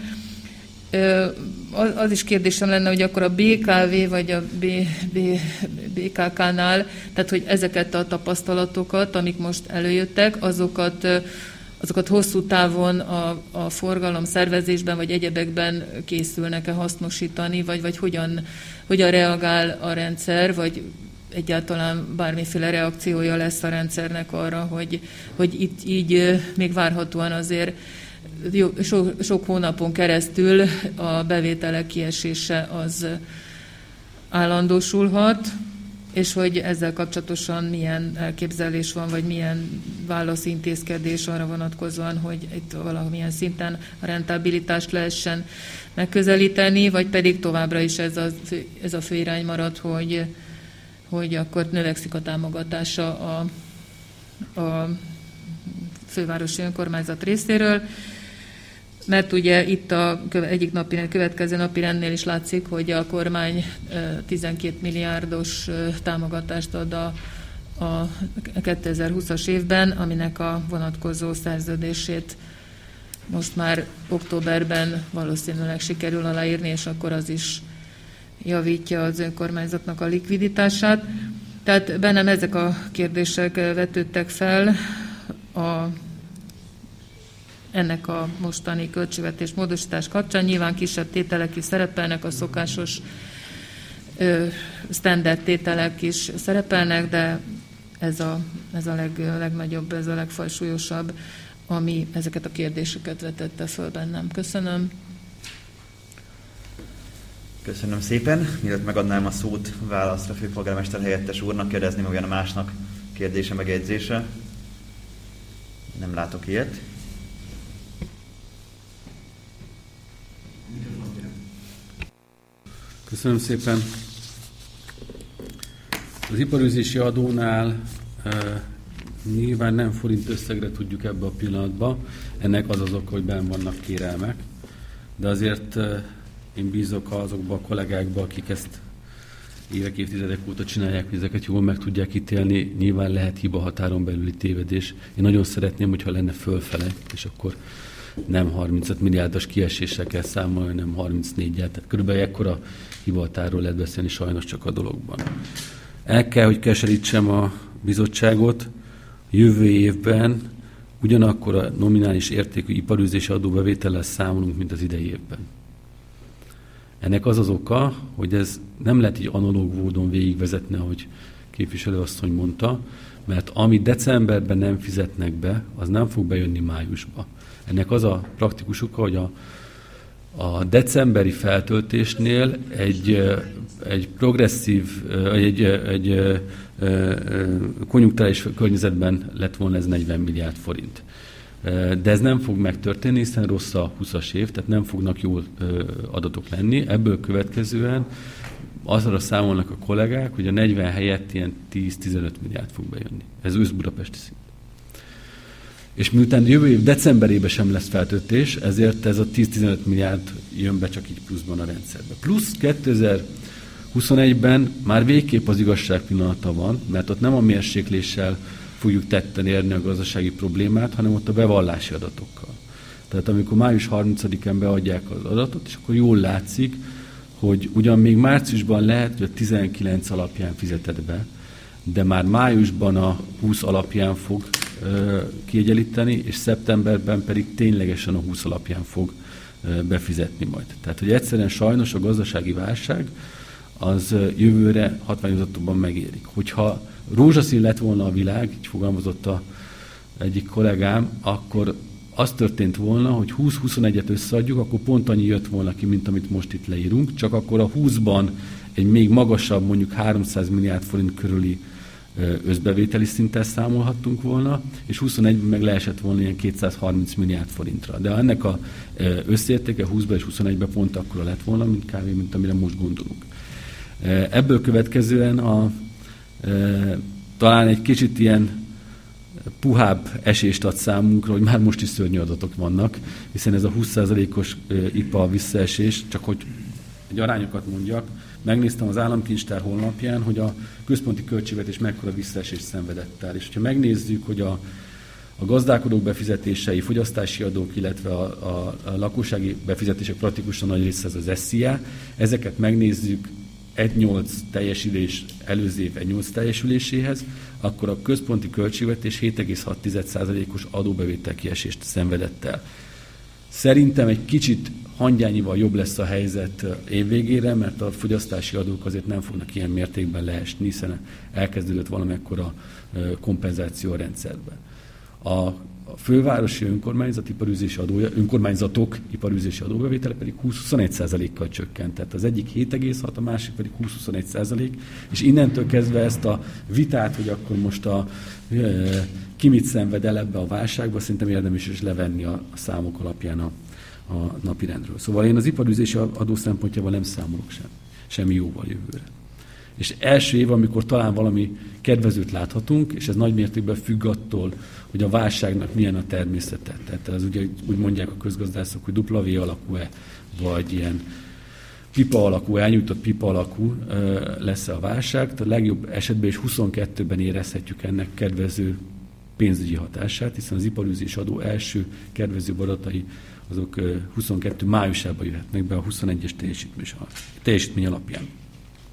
Az is kérdésem lenne, hogy akkor a BKV vagy a BKK-nál, tehát hogy ezeket a tapasztalatokat, amik most előjöttek, azokat hosszú távon a forgalom szervezésben vagy egyebekben készülnek-e hasznosítani, vagy hogyan reagál a rendszer, vagy egyáltalán bármiféle reakciója lesz a rendszernek arra, hogy itt így még várhatóan azért sok hónapon keresztül a bevételek kiesése az állandósulhat, és hogy ezzel kapcsolatosan milyen elképzelés van, vagy milyen válaszintézkedés arra vonatkozóan, hogy itt valamilyen szinten a rentabilitást lehessen megközelíteni, vagy pedig továbbra is ez a fő irány marad, hogy akkor növekszik a támogatása a fővárosi önkormányzat részéről, mert ugye itt egyik következő napirendnél is látszik, hogy a kormány 12 milliárdos támogatást ad a 2020-as évben, aminek a vonatkozó szerződését most már októberben valószínűleg sikerül aláírni, és akkor az is javítja az önkormányzatnak a likviditását. Tehát bennem ezek a kérdések vetődtek fel ennek a mostani költségvetés módosítás kapcsán. Nyilván kisebb tételek is szerepelnek, a szokásos standard tételek is szerepelnek, de ez a legnagyobb, ez a legfajsúlyosabb, ami ezeket a kérdéseket vetette föl bennem. Köszönöm. Köszönöm szépen. Mielőtt megadnám a szót válaszra főpolgármester helyettes úrnak, kérdezném, hogy a másnak kérdése, megjegyzése. Nem látok ilyet. Köszönöm szépen. Az iparűzési adónál nyilván nem forint összegre tudjuk ebbe a pillanatba. Ennek az oka, hogy benn vannak kérelmek. De azért én bízok azokba a kollégákba, akik ezt évek, évtizedek óta csinálják, hogy ezeket jól meg tudják ítélni. Nyilván lehet hiba határon belüli tévedés. Én nagyon szeretném, hogyha lenne fölfele, és akkor nem 35 milliárdos kieséssel kell számolni, hanem 34-jel. Tehát körülbelül ekkora hivatáról lehet beszélni sajnos csak a dologban. El kell, hogy keserítsem a bizottságot. Jövő évben ugyanakkor a nominális értékű iparűzési adóbevétellel számolunk, mint az idei évben. Ennek az az oka, hogy ez nem lehet így analóg módon végigvezetni, ahogy képviselőasszony mondta, mert amit decemberben nem fizetnek be, az nem fog bejönni májusba. Ennek az a praktikus oka, hogy a decemberi feltöltésnél egy progresszív, egy konjunkturális környezetben lett volna ez 40 milliárd forint. De ez nem fog megtörténni, hiszen rossz a 20-as év, tehát nem fognak jó adatok lenni. Ebből következően azra számolnak a kollégák, hogy a 40 helyett ilyen 10-15 milliárd fog bejönni. Ez ősz-budapesti szint. És miután jövő év decemberében sem lesz feltöltés, ezért ez a 10-15 milliárd jön be csak így pluszban a rendszerbe. Plusz 2021-ben már végképp az igazság pillanata van, mert ott nem a mérsékléssel fogjuk tetten érni a gazdasági problémát, hanem ott a bevallási adatokkal. Tehát amikor május 30-án beadják az adatot, és akkor jól látszik, hogy ugyan még márciusban lehet, hogy a 19 alapján fizeted be, de már májusban a 20 alapján fog kiegyenlíteni, és szeptemberben pedig ténylegesen a 20 alapján fog befizetni majd. Tehát, hogy egyszerűen sajnos a gazdasági válság az jövőre hatványozottabban megérik. Hogyha rózsaszín lett volna a világ, így fogalmazott egyik kollégám, akkor az történt volna, hogy 20-21-et összeadjuk, akkor pont annyi jött volna ki, mint amit most itt leírunk, csak akkor a 20-ban egy még magasabb, mondjuk 300 milliárd forint körüli összbevételi szinttel számolhattunk volna, és 21-ben meg leesett volna ilyen 230 milliárd forintra. De ennek a összértéke 20-ban és 21-ben pont akkora lett volna, mint amire most gondolunk. Ebből következően talán egy kicsit ilyen puhább esést ad számunkra, hogy már most is szörnyű adatok vannak, hiszen ez a 20%-os IPA visszaesés, csak hogy egy arányokat mondjak, megnéztem az államkincstár honlapján, hogy a központi költségvetés mekkora visszaesést szenvedett el. És hogyha megnézzük, hogy a gazdálkodók befizetései, fogyasztási adók, illetve a lakossági befizetések praktikusan nagy része az SZIA, ezeket megnézzük 1,8 teljesülés előző év 1,8 teljesüléséhez, akkor a központi költségvetés 7,6%-os adóbevétel kiesést szenvedett el. Szerintem egy kicsit hangyányival jobb lesz a helyzet évvégére, mert a fogyasztási adók azért nem fognak ilyen mértékben leesni, hiszen elkezdődött valamekkora kompenzáció a rendszerben. A fővárosi önkormányzatok iparűzési adóbevétele pedig 20-21%-kal csökkent. Tehát az egyik 7,6, a másik pedig 20-21%, és innentől kezdve ezt a vitát, hogy akkor most ki mit szenved el ebbe a válságba, szerintem érdemes is levenni a számok alapján a napirendről. Szóval én az iparűzési adó szempontjával nem számolok semmi jóval jövőre. És első év, amikor talán valami kedvezőt láthatunk, és ez nagy mértékben függ attól, hogy a válságnak milyen a természete. Tehát ez ugye úgy mondják a közgazdászok, hogy W alakú-e, vagy ilyen pipa alakú, elnyújtott pipa alakú lesz-e a válság. Tehát a legjobb esetben is 22-ben érezhetjük ennek kedvező pénzügyi hatását, hiszen az iparűzés adó első kedvező adatai azok 22 májusában jöhetnek be a 21-es teljesítmény alapján.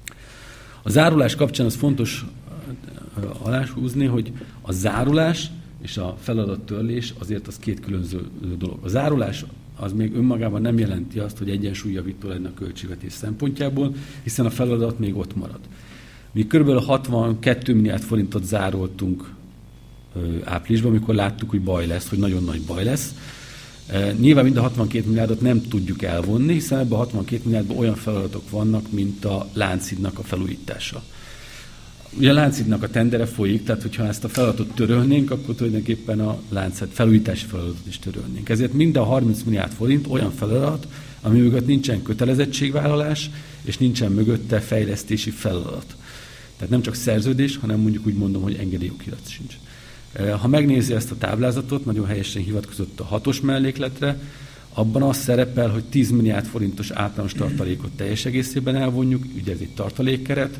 A zárulás kapcsán az fontos aláhúzni, hogy a zárulás és a feladattörlés azért az két különböző dolog. A zárulás az még önmagában nem jelenti azt, hogy egyensúlyjavító lenne a költségvetés szempontjából, hiszen a feladat még ott marad. Mi kb. 62 milliárd forintot zároltunk áprilisban, amikor láttuk, hogy baj lesz, hogy nagyon nagy baj lesz. Nyilván mind a 62 milliárdot nem tudjuk elvonni, hiszen ebben a 62 milliárdban olyan feladatok vannak, mint a Lánchídnak a felújítása. Ugye a Lánchídnak a tendere folyik, tehát hogyha ezt a feladatot törölnénk, akkor tulajdonképpen a Lánchíd felújítási feladatot is törölnénk. Ezért minden 30 milliárd forint olyan feladat, ami mögött nincsen kötelezettségvállalás, és nincsen mögötte fejlesztési feladat. Tehát nem csak szerződés, hanem mondjuk úgy mondom, hogy engedélyokirat sincs. Ha megnézi ezt a táblázatot, nagyon helyesen hivatkozott a 6-os mellékletre, abban az szerepel, hogy 10 milliárd forintos általános tartalékot teljes egészében elvonjuk, ugye ez egy tartalékkeret,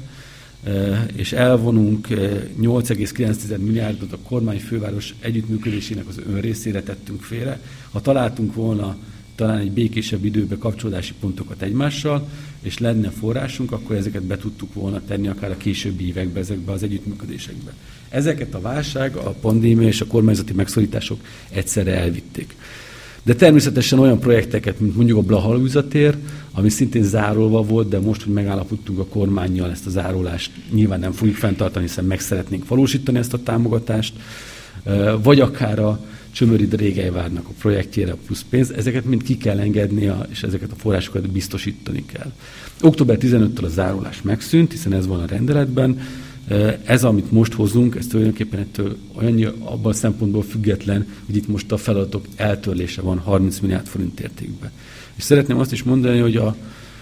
és elvonunk 8,9 milliárdot a kormányfőváros együttműködésének az önrészére tettünk félre. Ha találtunk volna talán egy békésebb időbe kapcsolódási pontokat egymással, és lenne forrásunk, akkor ezeket be tudtuk volna tenni akár a későbbi években ezekbe az együttműködésekbe. Ezeket a válság, a pandémia és a kormányzati megszorítások egyszerre elvitték. De természetesen olyan projekteket, mint mondjuk a Blaha tér, ami szintén zárolva volt, de most, hogy megállapodtunk a kormánnyal ezt a zárolást, nyilván nem fogjuk fenntartani, hiszen meg szeretnénk valósítani ezt a támogatást, vagy akár a Csömöri Drégelyvárnak a projektjére plusz pénz, ezeket mind ki kell engedni, és ezeket a forrásokat biztosítani kell. Október 15-től a zárolás megszűnt, hiszen ez van a rendeletben. Ez, amit most hozunk, ez tulajdonképpen ettől olyan abban a szempontból független, hogy itt most a feladatok eltörlése van 30 milliárd forint értékben. És szeretném azt is mondani, hogy a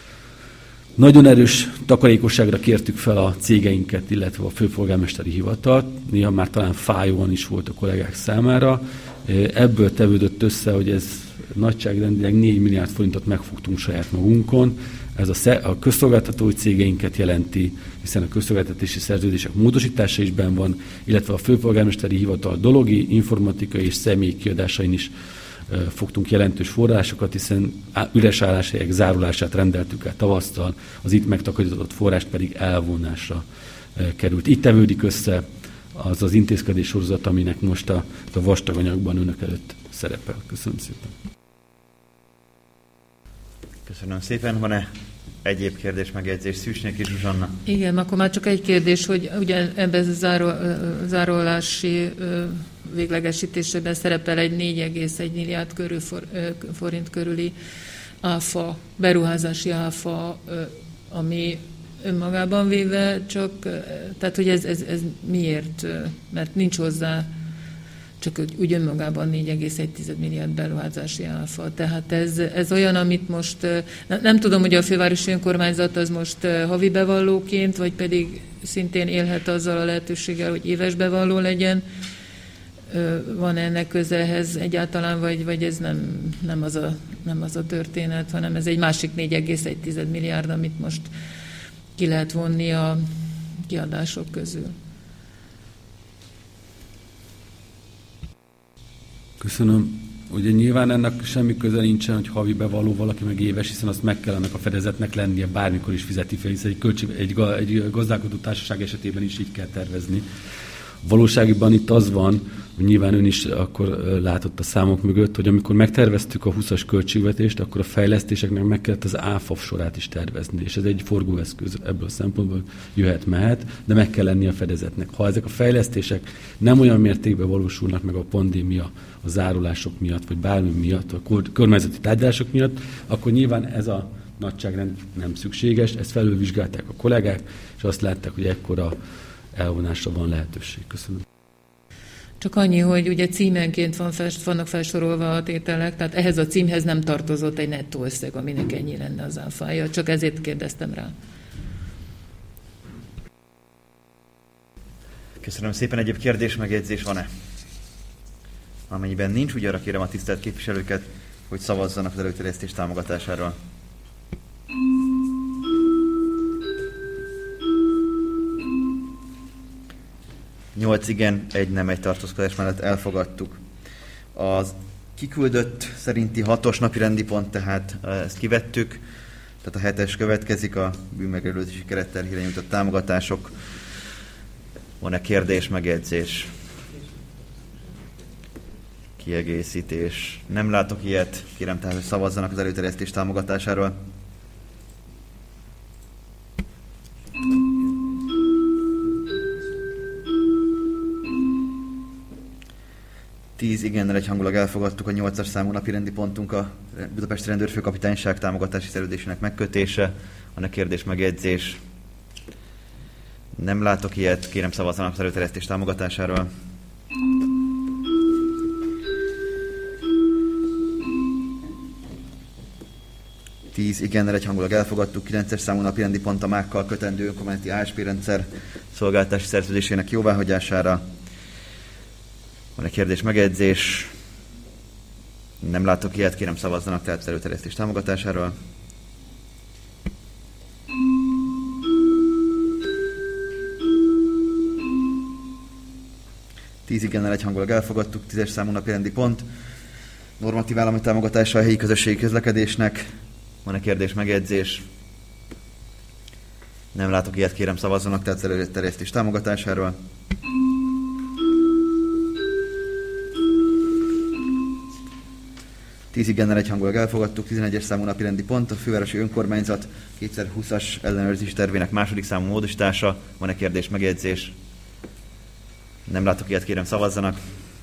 nagyon erős takarékosságra kértük fel a cégeinket, illetve a főpolgármesteri hivatalt, néha már talán fájóan is volt a kollégák számára. Ebből tevődött össze, hogy ez nagyságrendileg 4 milliárd forintot megfogtunk saját magunkon. Ez a közszolgáltatói cégeinket jelenti, hiszen a közszolgáltatási szerződések módosítása is benn van, illetve a főpolgármesteri hivatal dologi, informatikai és személyi kiadásain is fogtunk jelentős forrásokat, hiszen üres álláshelyek zárulását rendeltük el tavasztal, az itt megtakarított forrást pedig elvonásra került. Itt tevődik össze az az intézkedés sorozat, aminek most a vastag anyagban önök előtt szerepel. Köszönöm szépen. Köszönöm szépen. Van-e egyéb kérdés, megjegyzés? Szűcsnéki Zsuzsanna. Igen, akkor már csak egy kérdés, hogy ugye ebben a zárolási véglegesítésében szerepel egy 4,1 milliárd forint körüli áfa, beruházási áfa, ami önmagában véve csak, tehát hogy ez miért? Mert nincs hozzá csak úgy önmagában 4,1 milliárd beruházási áfa. Tehát ez olyan, amit most, nem tudom, hogy a fővárosi önkormányzat az most havi bevallóként, vagy pedig szintén élhet azzal a lehetőséggel, hogy éves bevalló legyen. Van ennek közelhez egyáltalán, vagy ez nem az a történet, hanem ez egy másik 4,1 milliárd, amit most ki lehet vonni a kiadások közül. Köszönöm. Ugye nyilván ennek semmi köze nincsen, hogy havi bevalló valaki meg éves, hiszen azt meg kell ennek a fedezetnek lennie, bármikor is fizeti fel, hiszen egy gazdálkodó társaság esetében is így kell tervezni. Valóságban itt az van, hogy nyilván ön is akkor látott a számok mögött, hogy amikor megterveztük a 20-as költségvetést, akkor a fejlesztéseknek meg kellett az áfa sorát is tervezni, és ez egy forgóeszköz ebből a szempontból jöhet-mehet, de meg kell lenni a fedezetnek. Ha ezek a fejlesztések nem olyan mértékben valósulnak meg a pandémia, a zárulások miatt, vagy bármi miatt, a kormányzati tárgyalások miatt, akkor nyilván ez a nagyságrend nem szükséges, ezt felülvizsgálták a kollégák, és azt látták, hogy ekkora elvonásra van lehetőség. Köszönöm. Csak annyi, hogy ugye címenként vannak felsorolva a tételek, tehát ehhez a címhez nem tartozott egy nettó összeg, aminek ennyi lenne az áfája. Csak ezért kérdeztem rá. Köszönöm szépen. Egyéb kérdés, megjegyzés van-e? Amennyiben nincs, úgy arra kérem a tisztelt képviselőket, hogy szavazzanak az előterjesztés támogatásáról. Nyolc igen, egy nem, egy tartózkodás mellett elfogadtuk. Az kiküldött szerinti 6-os napi rendi pont, tehát ezt kivettük, tehát a 7-es következik, a bűnmegelőzési keretterhére nyújtott támogatások. Van-e kérdés, megjegyzés? kiegészítés. Nem látok ilyet, kérem tehát, hogy szavazzanak az előterjesztés támogatásáról. Igennel egyhangulag elfogadtuk a 8-as számú napirendi pontunk, a Budapesti Rendőrfőkapitányság támogatási szerződésének megkötése. Van-e kérdés, megjegyzés? Nem látok ilyet, kérem szavazzanak az előterjesztés támogatásáról. Igennel egyhangulag elfogadtuk. 9-es számú napirendi pont a mákkal kötendő önkormányzati ASP rendszer szolgáltatási szerződésének jóváhagyására. Van-e kérdés, megjegyzés? Nem látok ilyet, kérem szavazzanak tehát az előterjesztés támogatásáról. Igennel egyhangulag elfogadtuk. 10-es számú napirendi pont. Normatív állami támogatása a helyi közösségi közlekedésnek. Van-e kérdés, megjegyzés? Nem látok ilyet, kérem szavazzanak tehát az előterjesztés támogatásáról. Igennel egyhangulag elfogadtuk. 11-es számú napirendi pont a fővárosi önkormányzat 2020-as ellenőrzés tervének második számú módosítása. Van-e kérdés, megjegyzés? Nem látok ilyet, kérem szavazzanak.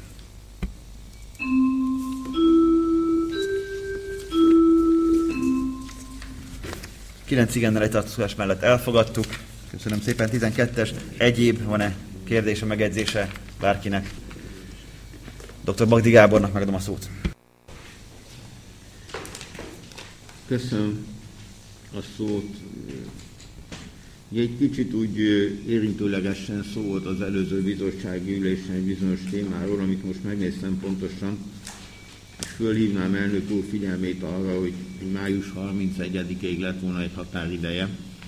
Igennel egy tartózkodás mellett elfogadtuk. Köszönöm szépen. 12-es egyéb, van-e kérdése, megjegyzése bárkinek? Dr. Bagdi Gábornak megadom a szót. Köszönöm a szót. Egy kicsit úgy érintőlegesen szó volt az előző bizottsági ülésen egy bizonyos témáról, amit most megnéztem pontosan, és fölhívnám elnök úr figyelmét arra, hogy május 31-ig lett volna egy határideje.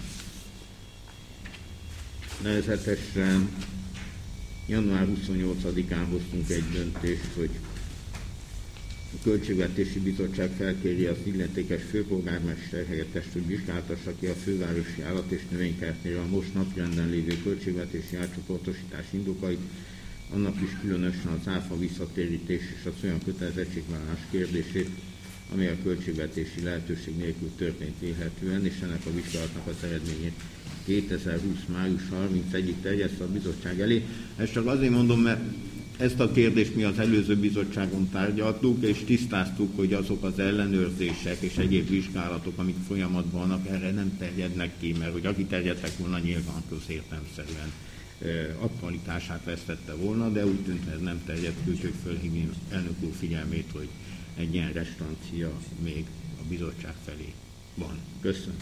Nevezetesen január 28-án hoztunk egy döntést, hogy a Költségvetési Bizottság felkéri az illetékes főpolgármester helyettest, hogy vizsgáltassa ki a fővárosi állat- és növénykertnél a most napirenden lévő költségvetési átcsoportosítás indokait, annak is különösen az áfa visszatérítés és az olyan kötelezettségvállalás kérdését, amely a költségvetési lehetőség nélkül történt élhetően, és ennek a vizsgálatnak az eredményét 2020. május 31-ig terjesztett a bizottság elé. Ezt csak azért mondom, mert ezt a kérdést mi az előző bizottságon tárgyaltuk, és tisztáztuk, hogy azok az ellenőrzések és egyéb vizsgálatok, amik folyamatban vannak, erre nem terjednek ki, mert hogy aki terjedtek volna, nyilván közértelmszerűen aktualitását vesztette volna, de úgy tűnt, hogy ez nem terjedt ki, úgyhogy fölhívni elnök úr figyelmét, hogy egy ilyen restancia még a bizottság felé van. Köszönöm.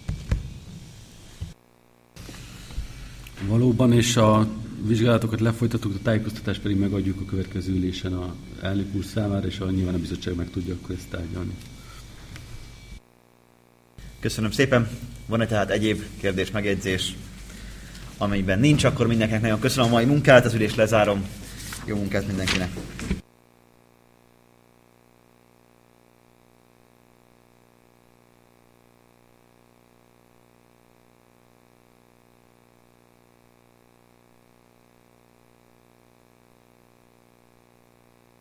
Valóban, és a vizsgálatokat lefolytatjuk, a tájékoztatást pedig megadjuk a következő ülésen a elnök úr számára, és nyilván a bizottság meg tudja akkor ezt tárgyalni. Köszönöm szépen. Van-e tehát egyéb kérdés, megjegyzés? Amennyiben nincs, akkor mindenkinek nagyon köszönöm a mai munkát, az ülést lezárom. Jó munkát mindenkinek!